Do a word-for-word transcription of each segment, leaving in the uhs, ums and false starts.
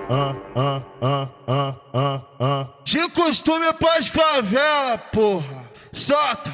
ah, ah, ah, ah, ah, ah. De costume pras favela, porra. Solta.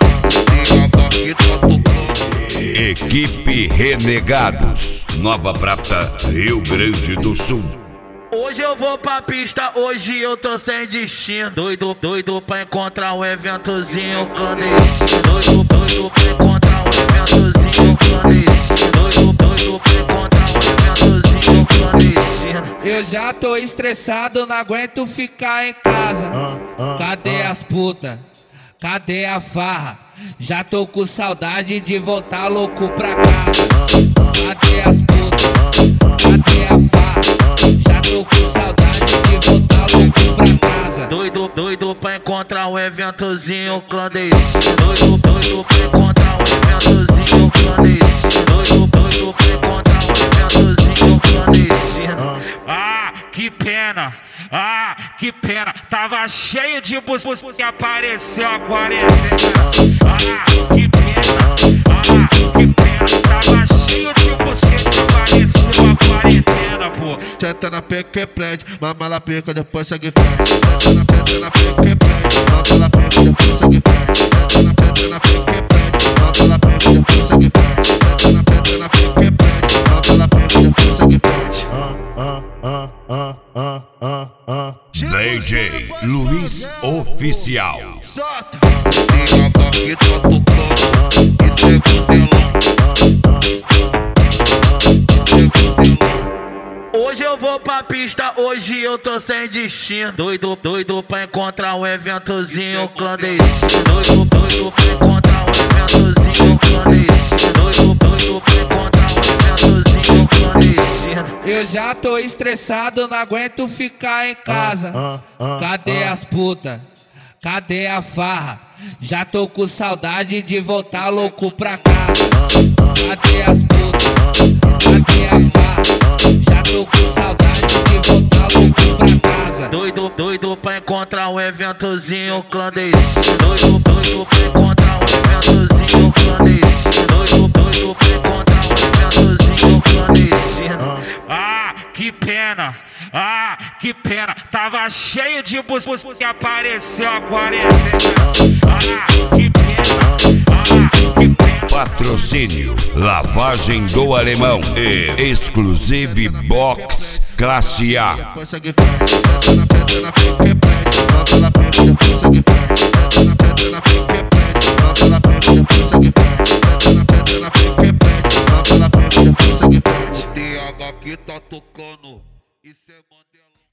Equipe Renegados, Nova Prata, Rio Grande do Sul. Hoje eu vou pra pista, hoje eu tô sem destino. Doido, doido pra encontrar um eventozinho clandestino. Doido, doido pra encontrar um eventozinho clandestino. Doido, doido pra encontrar um eventozinho clandestino. Eu já tô estressado, não aguento ficar em casa. Cadê as putas? Cadê a farra? Já tô com saudade de voltar louco pra casa. Cadê as putas? Cadê a farra? Já tô com saudade de voltar louco pra casa. Doido, doido pra encontrar um eventozinho clandestino. Doido, doido pra encontrar um eventozinho clandestino. Doido, doido pra encontrar um eventozinho clandestino. Ah, que pena, ah, que pena. Tava cheio de bus que apareceu a quarentena. Ah, que pena, ah, que pena. Tava cheio de você que apareceu a quarentena, pô. Senta na pica que prende, mama na pica, depois segue frente. Senta na pica, na pica que prende, mama na pica, depois segue frente. Senta na pica, na pica que prende, mama na pica, depois segue frente. Senta na pica, na pica que prende, mama na pica, depois segue frente. Ah, ah, ah, ah, ah, ah, ah. D J Luiz Oficial. Solta. Que tô tocando, isso é modelão. Hoje eu vou pra pista, hoje eu tô sem destino. Doido, doido pra encontrar um eventozinho clandestino. Doido, doido pra encontrar um eventozinho clandestino. Doido, doido pra encontrar um eventozinho clandestino. Eu já tô estressado, não aguento ficar em casa. Cadê as putas? Cadê a farra? Já tô com saudade de voltar louco pra casa. Cadê as putas? Cadê a farra? Já tô com saudade de voltar louco pra casa. Doido, doido pra encontrar um eventozinho clandestino. Doido, doido pra encontrar um eventozinho clandestino. Doido, doido pra encontrar um eventozinho clandestino. Ah, que pena, ah, que pena. Tava cheio de bus que apareceu a quarentena. Ah, que pena, ah, que pena. Patrocínio Lavagem do Alemão e Exclusive Box Classe A. Depois segue frente. Senta na pica, na pica que prende, mama na pica, depois segue frente. Senta na pica, na pica que prende, mama na pica, depois segue frente. Senta na pica, na pica que prende, mama na pica, depois segue frente. O D H que tá tocando, isso é modelão.